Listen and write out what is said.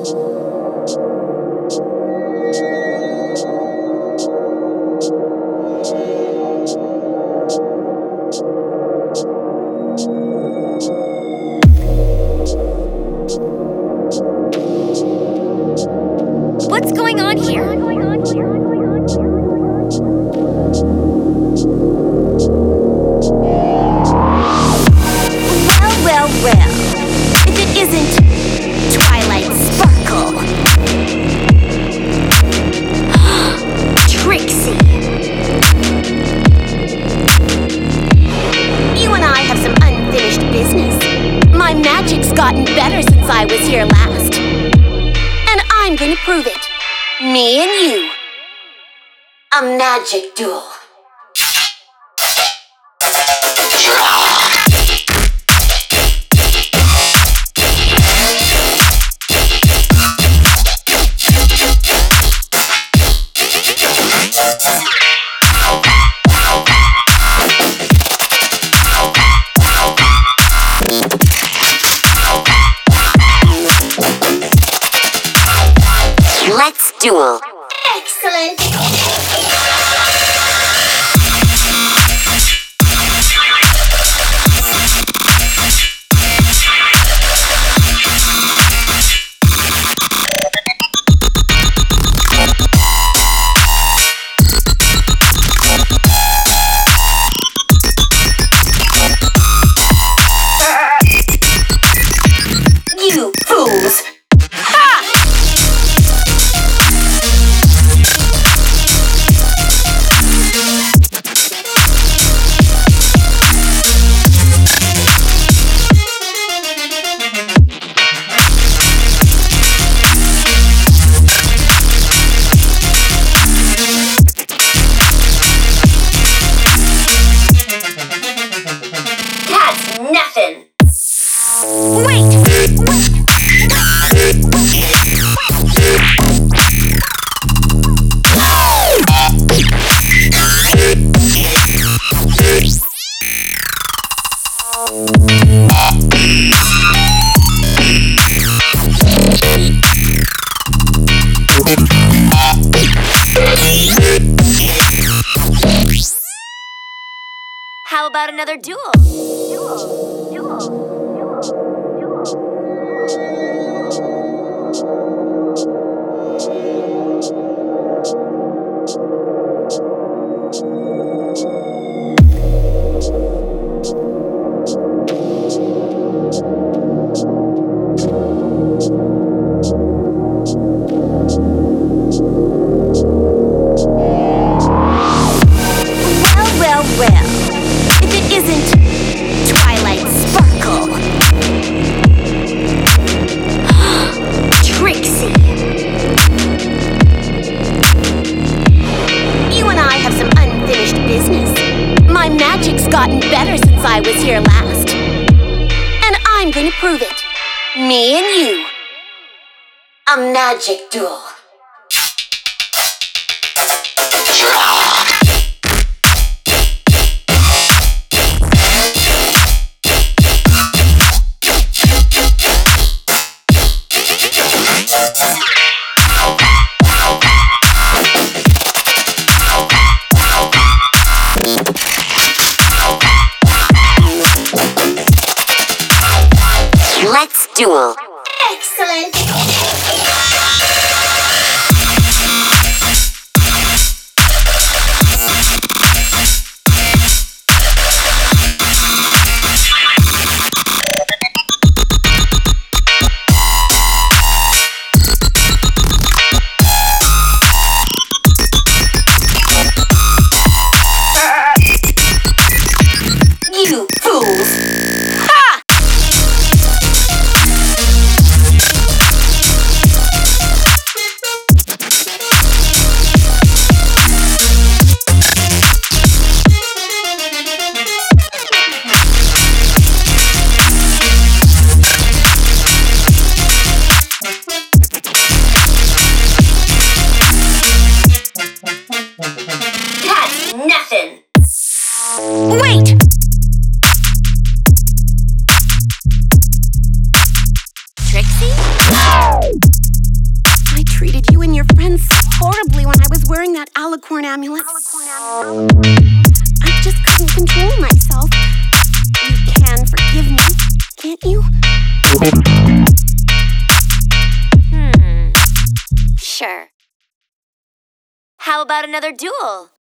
What's going on here? Well, if it isn't Twilight Sparkle. Trixie. You and I have some unfinished business. My magic's gotten better since I was here last. And I'm going to prove it. Me and you. A magic duel. Let's duel. Excellent. You fools! That's nothing. Wait! How about another duel? Well, if it isn't Twilight Sparkle. Trixie. You and I have some unfinished business. My magic's gotten better since I was here last. And I'm going to prove it. Me and you. A magic duel. Let's duel. Excellent. You fools! Ha! horribly when I was wearing that alicorn amulet. I just couldn't control myself. You can forgive me, can't you? Sure. How about another duel?